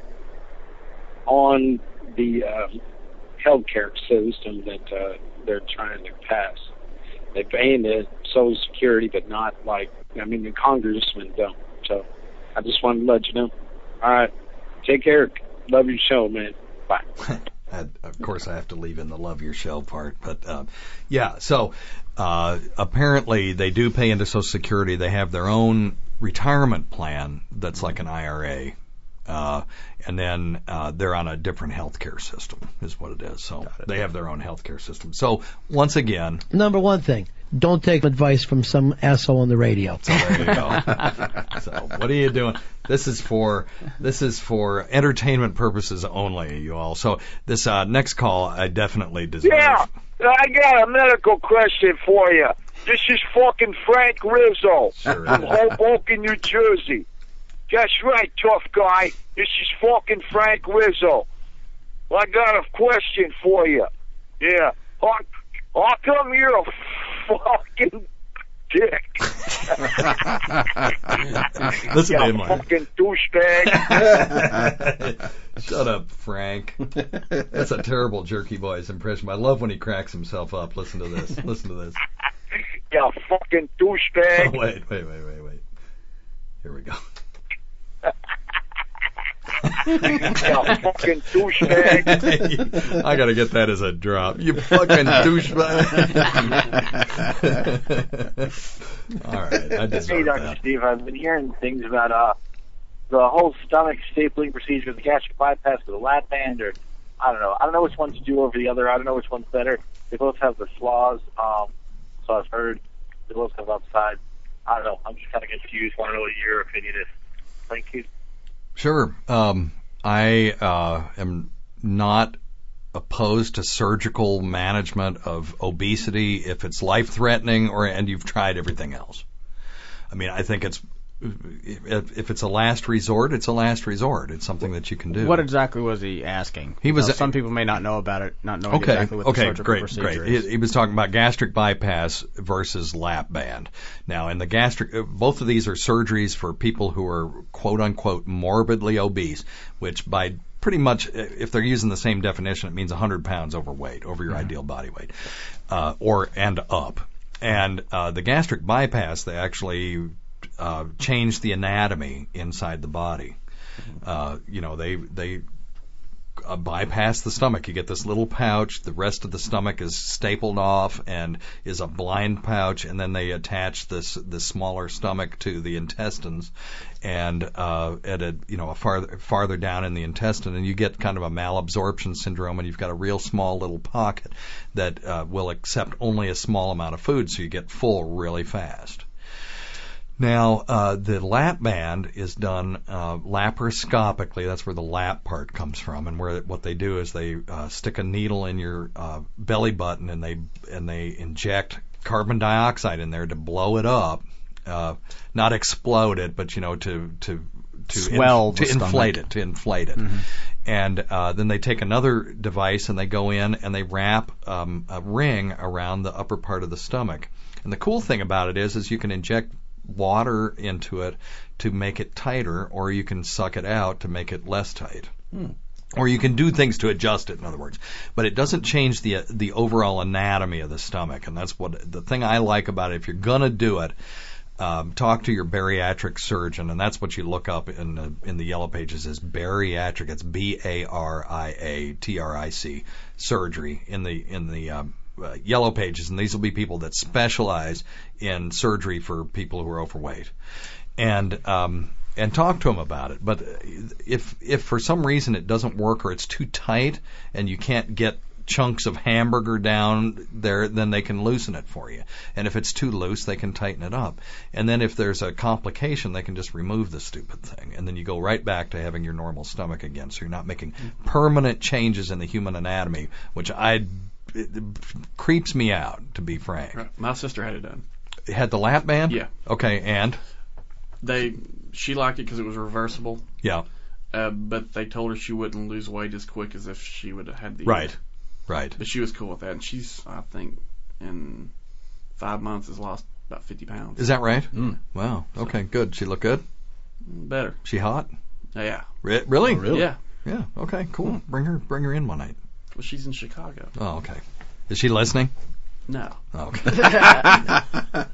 on the um, healthcare system that uh, they're trying to pass. They pay into Social Security, but not like, I mean, the congressmen don't. So I just wanted to let you know. All right. Take care. Love your show, man. Bye. I, of course, I have to leave in the love your show part, but uh, yeah. So uh, apparently, they do pay into Social Security. They have their own retirement plan that's like an I R A, uh, and then uh, they're on a different healthcare system, is what it is. So they have their own healthcare system. So once again, number one thing: don't take advice from some asshole on the radio. So there you go. So what are you doing? This is for this is for entertainment purposes only, you all. So this uh, next call, I definitely deserve. Yeah, I got a medical question for you. This is fucking Frank Rizzo sure from Hoboken, New Jersey. That's right, tough guy. This is fucking Frank Rizzo. Well, I got a question for you. Yeah. How, how come you're a fucking dick? Listen to him, you fucking douchebag. Shut up, Frank. That's a terrible Jerky Boys impression. I love when he cracks himself up. Listen to this. Listen to this. You fucking douchebag. Oh, wait, wait, wait, wait, wait. Here we go. You fucking douchebag. I gotta get that as a drop. You fucking douchebag. All right, I deserve Hey, Doctor that. Steve, I've been hearing things about uh the whole stomach stapling procedure, the gastric bypass, or the lap band, or I don't know. I don't know which one to do over the other. I don't know which one's better. They both have their flaws. Um, so I've heard they both have upside. I don't know. I'm just kind of confused. Want to know what your opinion is. Thank you. Sure. Um, I uh, am not opposed to surgical management of obesity if it's life-threatening or and you've tried everything else. I mean, I think it's if, if it's a last resort, it's a last resort. It's something that you can do. What exactly was he asking? He was. Now, some people may not know about it, not knowing okay, exactly what okay, the surgical great, procedure great. is. He, he was talking about gastric bypass versus lap band. Now, in the gastric, both of these are surgeries for people who are quote unquote morbidly obese, which by pretty much, if they're using the same definition, it means one hundred pounds overweight, over your mm-hmm. ideal body weight, uh, or and up. And uh, the gastric bypass, they actually uh, change the anatomy inside the body. Uh, you know, they they uh, bypass the stomach. You get this little pouch. The rest of the stomach is stapled off and is a blind pouch, and then they attach this this smaller stomach to the intestines, and uh, at a you know a farther farther down in the intestine, and you get kind of a malabsorption syndrome, and you've got a real small little pocket that uh, will accept only a small amount of food, so you get full really fast. Now, uh, the lap band is done uh, laparoscopically. That's where the lap part comes from, and where what they do is they uh, stick a needle in your uh, belly button, and they and they inject carbon dioxide in there to blow it up, uh, not explode it, but you know to to to swell inf- the to inflate stomach. it, to inflate it, Mm-hmm. and uh, then they take another device and they go in and they wrap um, a ring around the upper part of the stomach. And the cool thing about it is, is you can inject water into it to make it tighter, or you can suck it out to make it less tight. Hmm. Or you can do things to adjust it, in other words. But it doesn't change the the overall anatomy of the stomach, and that's what the thing I like about it. If you're gonna do it, Um, talk to your bariatric surgeon, and that's what you look up in the, in the Yellow Pages is bariatric. It's B A R I A T R I C surgery in the in the um, uh, Yellow Pages, and these will be people that specialize in surgery for people who are overweight, and um, and talk to them about it. But if if for some reason it doesn't work or it's too tight and you can't get chunks of hamburger down there, then they can loosen it for you. And if it's too loose, they can tighten it up. And then if there's a complication, they can just remove the stupid thing. And then you go right back to having your normal stomach again. So you're not making permanent changes in the human anatomy, which I it, it creeps me out, to be frank. Right. My sister had it done. Had the lap band? Yeah. Okay, and? They she liked it because it was reversible. Yeah. Uh, but they told her she wouldn't lose weight as quick as if she would have had the right. Right. But she was cool with that, and she's, I think, in five months has lost about fifty pounds. Is that right? Mm. Wow. Okay, good. She look good? Better. She hot? Yeah. Re- really? Oh, really? Yeah. Yeah. Okay, cool. Bring her bring her in one night. Well, she's in Chicago. Oh, okay. Is she listening? No. Oh, okay.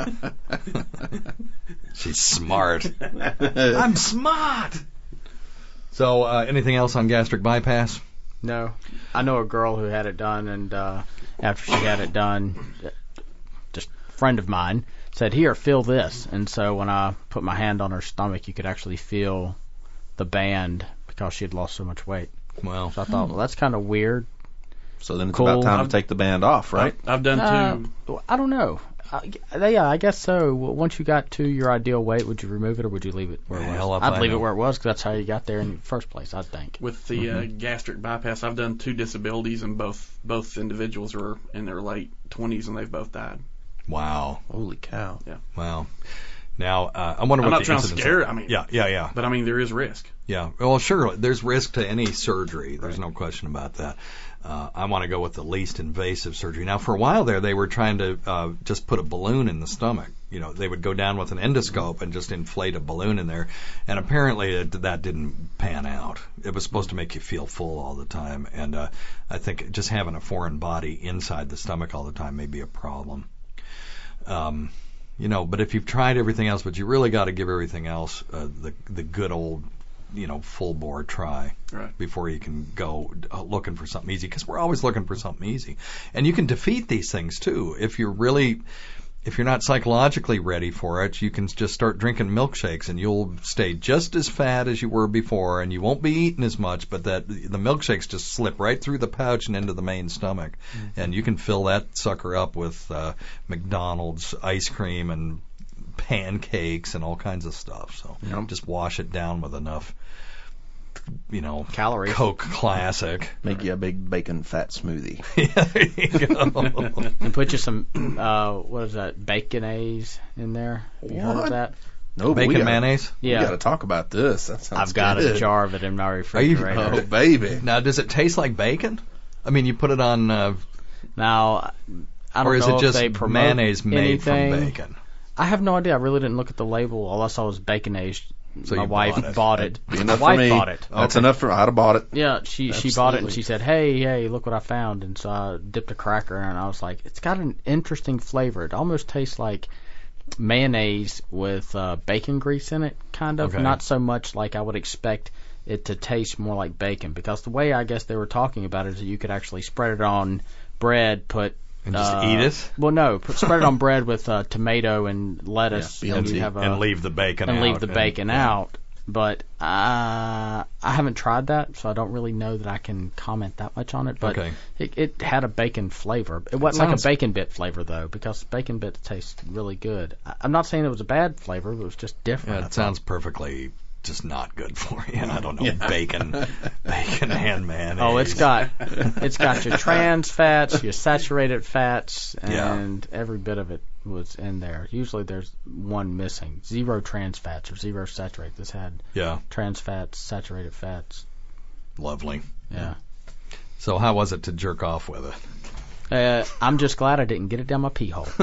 She's smart. I'm smart. So, uh, anything else on gastric bypass? No. I know a girl who had it done, and uh, after she had it done, just a friend of mine said, here, feel this. And so when I put my hand on her stomach, you could actually feel the band because she had lost so much weight. Wow. So I thought, well, that's kind of weird. So then it's Cool. about time I've- to take the band off, right? I've done Uh, two. I don't know. I, yeah, I guess so. Once you got to your ideal weight, would you remove it or would you leave it where it Hell was? if I'd I leave know. it where it was because that's how you got there in the first place, I think. With the uh, gastric bypass, I've done two disabilities, and both both individuals are in their late twenties, and they've both died. Wow. Holy cow. Yeah. Wow. Now, uh, I wonder I'm what not the trying to incidence scare. are. I mean, Yeah, yeah, yeah. But I mean, there is risk. Yeah. Well, sure. There's risk to any surgery. There's no question about that. Uh, I want to go with the least invasive surgery. Now, for a while there, they were trying to uh, just put a balloon in the stomach. You know, they would go down with an endoscope and just inflate a balloon in there. And apparently it, that didn't pan out. It was supposed to make you feel full all the time. And uh, I think just having a foreign body inside the stomach all the time may be a problem. Um, you know, but if you've tried everything else, but you really got to give everything else uh, the the good old, you know, full bore try Right. before you can go uh, looking for something easy, because we're always looking for something easy. And you can defeat these things too if you're really, if you're not psychologically ready for it. You can just start drinking milkshakes and you'll stay just as fat as you were before, and you won't be eating as much, but that the milkshakes just slip right through the pouch and into the main stomach. Mm-hmm. And you can fill that sucker up with uh, McDonald's ice cream and pancakes and all kinds of stuff. So Yep. just wash it down with enough, you know, Calories. Coke Classic. Make you a big bacon fat smoothie. Yeah, there you go. And put you some, uh, what is that, baconaise in there? Have you heard What? of that? No, but Bacon we gotta, mayonnaise? Yeah. We got to talk about this. That sounds I've got good. a jar of it in my Are you? refrigerator. Oh, baby. Now, does it taste like bacon? I mean, you put it on, uh, Now, I don't or is know it just if they promote mayonnaise made anything. from bacon? I have no idea. I really didn't look at the label. All I saw was baconaise. So My you wife bought it. bought it. Be My enough for wife me. bought it. That's Okay. enough for. I'd have bought it. Yeah, she she bought it and Absolutely. she said, "Hey, hey, look what I found." And so I dipped a cracker in it, and I was like, "It's got an interesting flavor. It almost tastes like mayonnaise with uh, bacon grease in it, kind of. Okay. Not so much like I would expect it to taste more like bacon, because the way I guess they were talking about it is that you could actually spread it on bread, put And just uh, eat it? Well, no, put, spread it on bread with uh, tomato and lettuce, Yeah, and B L T. you have a, And leave the bacon and out. leave the bacon yeah. out. But uh, I haven't tried that, so I don't really know that I can comment that much on it. But Okay. it, it had a bacon flavor. It wasn't sounds- like a bacon bit flavor, though, because bacon bits taste really good. I, I'm not saying it was a bad flavor, but it was just different. Yeah, I it sounds perfectly just not good for you. I don't know, Yeah. bacon, bacon and mayonnaise. Oh, it's got it's got your trans fats, your saturated fats, Yeah. and every bit of it was in there. Usually there's one missing. Zero trans fats or zero saturated. This had Yeah, trans fats, saturated fats. lovely. Yeah. So how was it to jerk off with it? Uh, I'm just glad I didn't get it down my pee hole.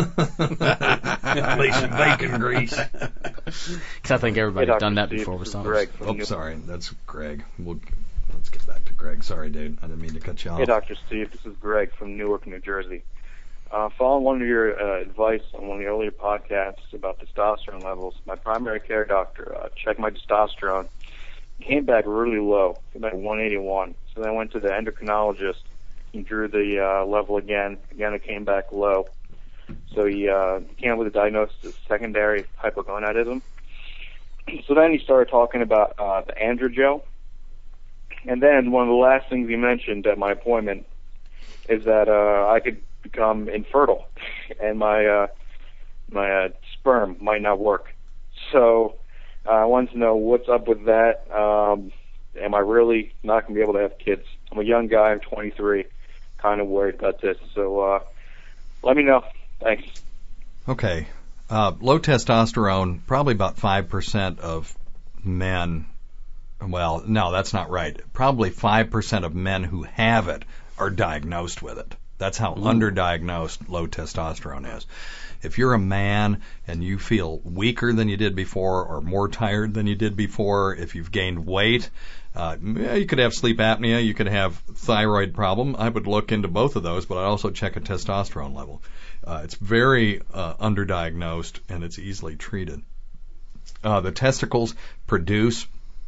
At least some bacon grease. Because I think everybody's Hey, Doctor done that Steve, before with this is something. Greg from Oh, New- sorry, that's Greg. We'll, let's get back to Greg. Sorry, dude. I didn't mean to cut you off. Hey, Doctor Steve. This is Greg from Newark, New Jersey. Uh, following one of your uh, advice on one of the earlier podcasts about testosterone levels, my primary care doctor uh, checked my testosterone. It came back really low, came back one eighty-one. So then I went to the endocrinologist. He drew the uh, level again. Again, it came back low. So he uh, came up with a diagnosis of secondary hypogonadism. So then he started talking about uh, the androgel. And then one of the last things he mentioned at my appointment is that uh, I could become infertile, and my uh, my uh, sperm might not work. So uh, I wanted to know what's up with that. Um, am I really not going to be able to have kids? I'm a young guy. I'm twenty-three. Kind of worried about this. So uh, let me know. Thanks. Okay. Uh, low testosterone, probably about five percent of men. Well, no, that's not right. Probably five percent of men who have it are diagnosed with it. That's how Ooh. underdiagnosed low testosterone is. If you're a man and you feel weaker than you did before or more tired than you did before, if you've gained weight, uh, you could have sleep apnea, you could have thyroid problem. I would look into both of those, but I'd also check a testosterone level. Uh, it's very uh, underdiagnosed, and it's easily treated. Uh, the testicles produce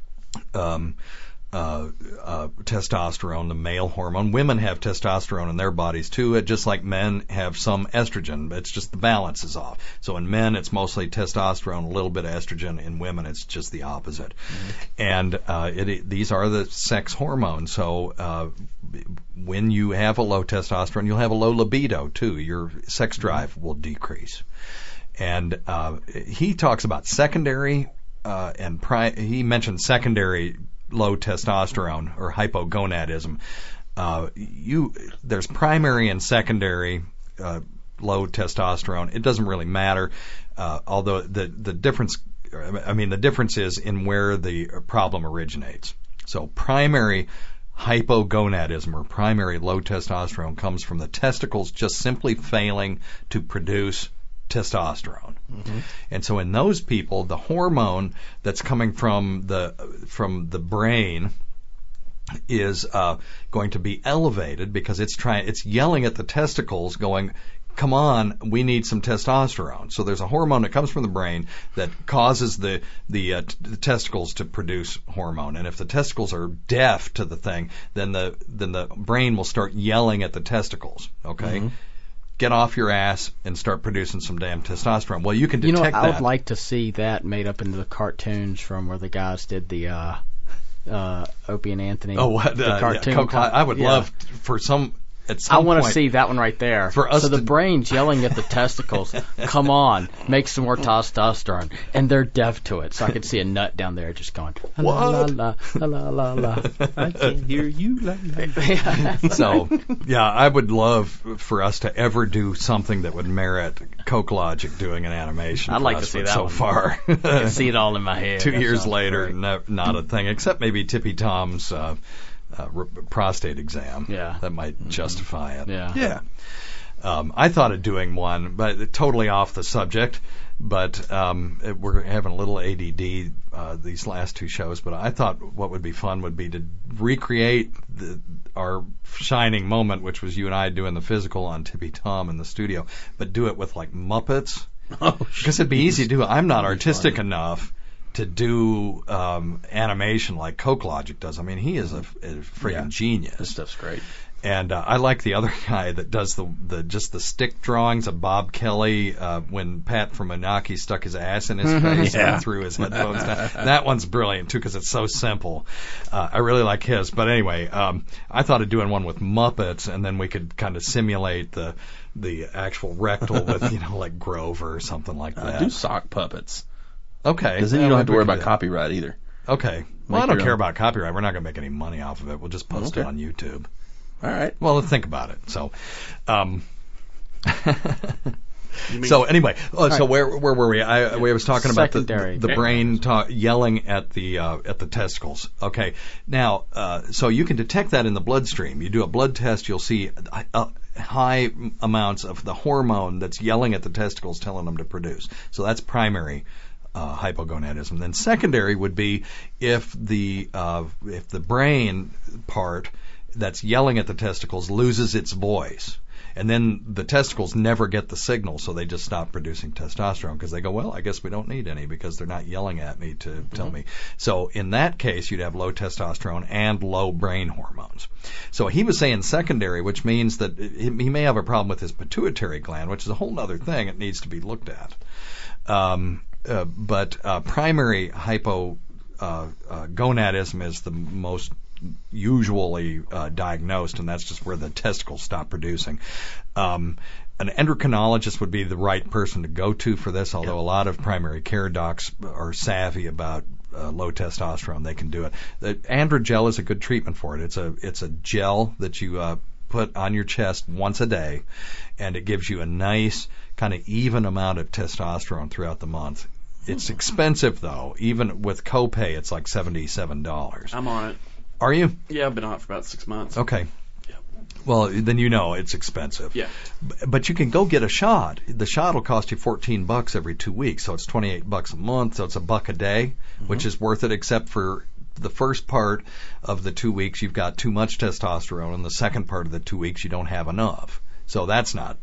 um, uh, uh, testosterone, the male hormone. Women have testosterone in their bodies too, it, just like men have some estrogen. It's just the balance is off. So in men, it's mostly testosterone, a little bit of estrogen. In women, it's just the opposite. Mm-hmm. And uh, it, it, these are the sex hormones. So uh, when you have a low testosterone, you'll have a low libido too. Your sex drive will decrease. And uh, he talks about secondary, uh, and pri- he mentioned secondary low testosterone or hypogonadism. Uh, you there's primary and secondary uh, low testosterone. It doesn't really matter, uh, although the the difference. I mean, the difference is in where the problem originates. So primary hypogonadism or primary low testosterone comes from the testicles just simply failing to produce testosterone. Mm-hmm. And so in those people, the hormone that's coming from the from the brain is uh, going to be elevated because it's trying it's yelling at the testicles going, come on, we need some testosterone. So there's a hormone that comes from the brain that causes the the, uh, t- the testicles to produce hormone. And if the testicles are deaf to the thing, then the then the brain will start yelling at the testicles. Okay. Mm-hmm. Get off your ass and start producing some damn testosterone. Well, you can detect that. You know, I that. would like to see that made up into the cartoons from where the guys did the uh, uh, Opie and Anthony. Oh, what? The Uh, cartoon. yeah, Coke, I would yeah. love for some. At some I want point, to see that one right there. For us so the to, brain's yelling at the testicles, come on, make some more testosterone. And they're deaf to it. So I could see a nut down there just going, la la la, la la la la. I can hear you. La, la. So, yeah, I would love for us to ever do something that would merit Coke Logic doing an animation. I'd like us, to see but that so one. far. I can see it all in my head. Two That years sounds later, great. no, not a thing, except maybe Tippy Tom's uh, uh, r- prostate exam. Yeah. That might Mm-hmm. justify it. Yeah. Yeah. Um, I thought of doing one, but totally off the subject. But um, it, we're having a little A D D uh, these last two shows. But I thought what would be fun would be to recreate the, our shining moment, which was you and I doing the physical on Tippy Tom in the studio, but do it with like Muppets. Oh, because it'd be easy to do. I'm not artistic enough to do um, animation like Coke Logic does. I mean, he is a, a freaking Yeah. genius. This stuff's great. And uh, I like the other guy that does the the just the stick drawings of Bob Kelly uh, when Pat from Menaki stuck his ass in his face Yeah. and threw his headphones down. That one's brilliant too because it's so simple. Uh, I really like his. But anyway, um, I thought of doing one with Muppets, and then we could kind of simulate the the actual rectal with you know like Grover or something like Uh, that. do sock puppets. Okay. Because then you Yeah, don't have to we worry could about do that. copyright either. Okay. Well, Make I don't your care own. about copyright. We're not going to make any money off of it. We'll just post Okay. it on YouTube. All right. Well, let's think about it. So, um, mean- so anyway, uh, so right. where where were we? I, we was talking about the, Secondary. the, the brain ta- yelling at the uh, at the testicles. Okay, now uh, so you can detect that in the bloodstream. You do a blood test, you'll see uh, high amounts of the hormone that's yelling at the testicles, telling them to produce. So that's primary. Uh, hypogonadism. Then secondary would be if the uh, if the brain part that's yelling at the testicles loses its voice. And then the testicles never get the signal, so they just stop producing testosterone because they go, well, I guess we don't need any because they're not yelling at me to mm-hmm. tell me. So in that case, you'd have low testosterone and low brain hormones. So he was saying secondary, which means that he may have a problem with his pituitary gland, which is a whole other thing. It needs to be looked at. Um, uh, but uh, primary hypo uh, uh, gonadism is the most usually uh, diagnosed, and that's just where the testicles stop producing. Um, an endocrinologist would be the right person to go to for this, although a lot of primary care docs are savvy about uh, low testosterone. They can do it. The androgel is a good treatment for it. It's a it's a gel that you uh, put on your chest once a day, and it gives you a nice kind of even amount of testosterone throughout the month. It's expensive though. Even with copay, it's like seventy-seven dollars. I'm on it. Are you? Yeah, I've been on it for about six months. Okay. Yeah. Well, then you know it's expensive. Yeah. But you can go get a shot. The shot will cost you fourteen bucks every two weeks, so it's twenty-eight bucks a month, so it's a buck a day, mm-hmm. which is worth it, except for the first part of the two weeks you've got too much testosterone, and the second part of the two weeks you don't have enough. So that's not,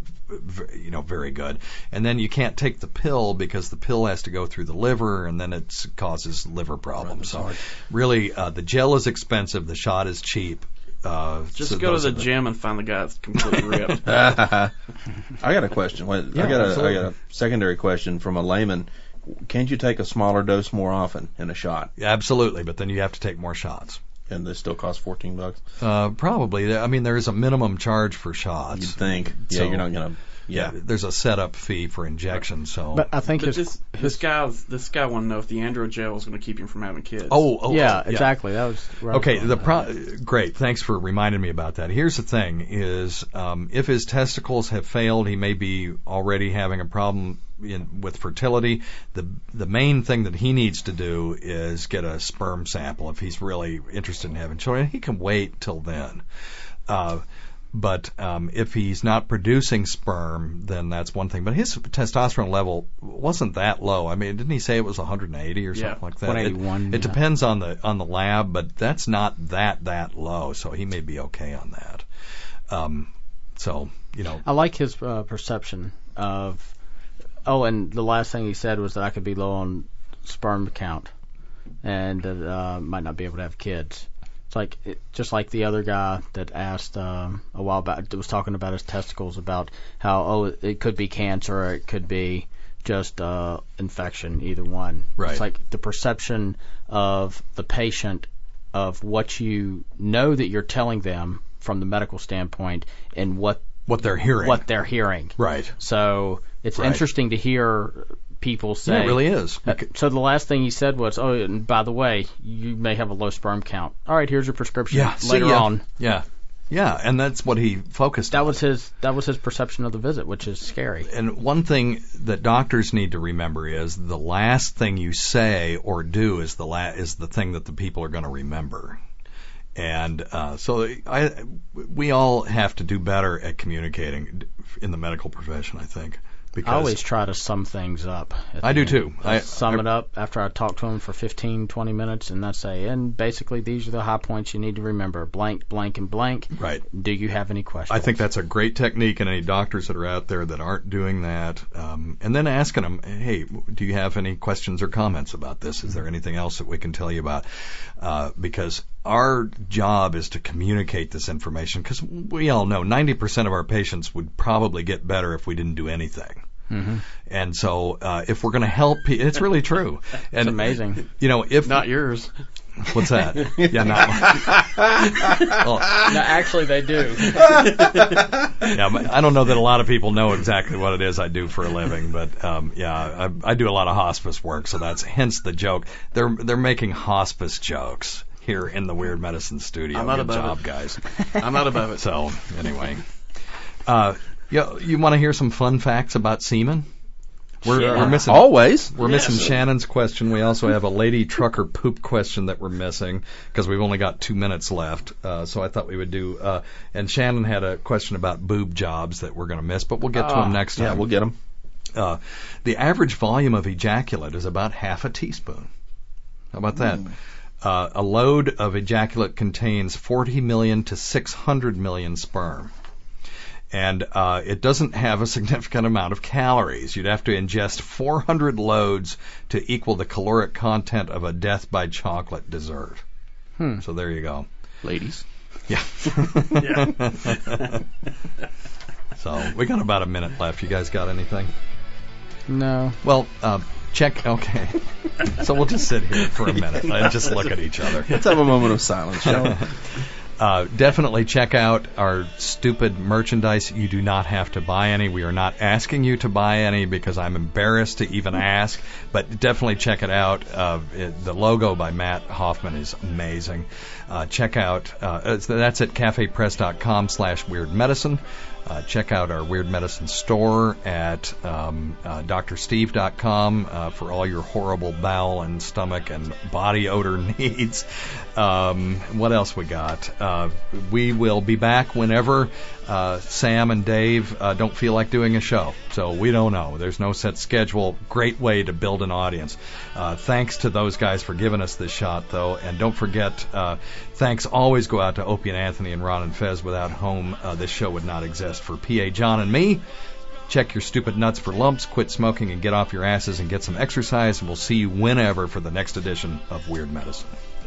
you know, very good. And then you can't take the pill because the pill has to go through the liver, and then it causes liver problems. Right, so really, uh, the gel is expensive, the shot is cheap. Uh, Just so go to the, the gym and find the guy that's completely ripped. I got a question. Wait, yeah, I got a, absolutely. I got a secondary question from a layman. Can't you take a smaller dose more often in a shot? Yeah, absolutely, but then you have to take more shots. And this still costs fourteen bucks? Uh, probably. I mean, there is a minimum charge for shots. You'd think. Yeah, so, you're not going to. Yeah, there's a setup fee for injection. So, but I think but his, this this guy this guy want to know if the androgel is going to keep him from having kids. Oh, oh yeah, oh, exactly. That was right okay. The pro- great. Thanks for reminding me about that. Here's the thing: is um, if his testicles have failed, he may be already having a problem in, with fertility. The the main thing that he needs to do is get a sperm sample if he's really interested in having children. He can wait till then. Uh, But um, if he's not producing sperm, then that's one thing. But his testosterone level wasn't that low. I mean, didn't he say it was one hundred eighty or something yeah, like that? one eighty-one. It, it yeah. depends on the on the lab, but that's not that that low. So he may be okay on that. Um, so you know, I like his uh, perception of. Oh, and the last thing he said was that I could be low on sperm count, and that uh, might not be able to have kids. It's like it, just like the other guy that asked um, a while back, that was talking about his testicles, about how oh it, it could be cancer or it could be just uh, infection, either one. Right. It's like the perception of the patient of what you know that you're telling them from the medical standpoint and what what they're hearing. What they're hearing. Right. So it's right. interesting to hear people say. Yeah, it really is. Uh, so the last thing he said was, "Oh, and by the way, you may have a low sperm count. All right, here's your prescription yeah, later yeah. on." Yeah, yeah, and that's what he focused that on. was his that was his perception of the visit, which is scary. And one thing that doctors need to remember is the last thing you say or do is the la- is the thing that the people are going to remember. And uh, so I, we all have to do better at communicating in the medical profession, I think. Because I always try to sum things up. I do too. I I sum I, it up after I talk to them for fifteen, twenty minutes, and I say, and basically these are the high points you need to remember: blank, blank, and blank. Right. Do you have any questions? I think that's a great technique, and any doctors that are out there that aren't doing that, um, and then asking them, hey, do you have any questions or comments about this? Is there anything else that we can tell you about? Uh, because our job is to communicate this information, because we all know ninety percent of our patients would probably get better if we didn't do anything. Mm-hmm. And so, uh, if we're going to help people, it's really true. And, it's amazing. You know, if not yours. What's that? Yeah, not mine. Well, no, actually, they do. Yeah, I don't know that a lot of people know exactly what it is I do for a living, but um, yeah, I, I do a lot of hospice work, so that's hence the joke. They're they're making hospice jokes here in the Weird Medicine studio. I'm not Good above job, it. guys. I'm not above it. So anyway, uh, you you want to hear some fun facts about semen? We're, sure. we're missing always. We're yes. missing Shannon's question. We also have a lady trucker poop question that we're missing because we've only got two minutes left. Uh, so I thought we would do. Uh, and Shannon had a question about boob jobs that we're going to miss, but we'll get to uh, them next time. Yeah, we'll get them. Uh, the average volume of ejaculate is about half a teaspoon. How about that? Mm. Uh, a load of ejaculate contains forty million to six hundred million sperm. And uh, it doesn't have a significant amount of calories. You'd have to ingest four hundred loads to equal the caloric content of a death by chocolate dessert. Hmm. So there you go. Ladies. Yeah. Yeah. So we got about a minute left. You guys got anything? No. Well, uh, check. Okay. So we'll just sit here for a minute and just look at each other. Let's have a moment of silence, shall we? Uh, definitely check out our stupid merchandise. You do not have to buy any. We are not asking you to buy any because I'm embarrassed to even ask. But definitely check it out. Uh, it, the logo by Matt Hoffman is amazing. Uh, check out, uh, that's at cafepress.com slash weird medicine. Uh, check out our Weird Medicine store at um, uh, d r steve dot com uh, for all your horrible bowel and stomach and body odor needs. Um, what else we got? Uh, we will be back whenever uh, Sam and Dave uh, don't feel like doing a show. So we don't know. There's no set schedule. Great way to build an audience. Uh, thanks to those guys for giving us this shot, though. And don't forget, uh, thanks always go out to Opie and Anthony and Ron and Fez. Without whom uh, this show would not exist. For P A John and me, check your stupid nuts for lumps, quit smoking, and get off your asses and get some exercise. And we'll see you whenever for the next edition of Weird Medicine.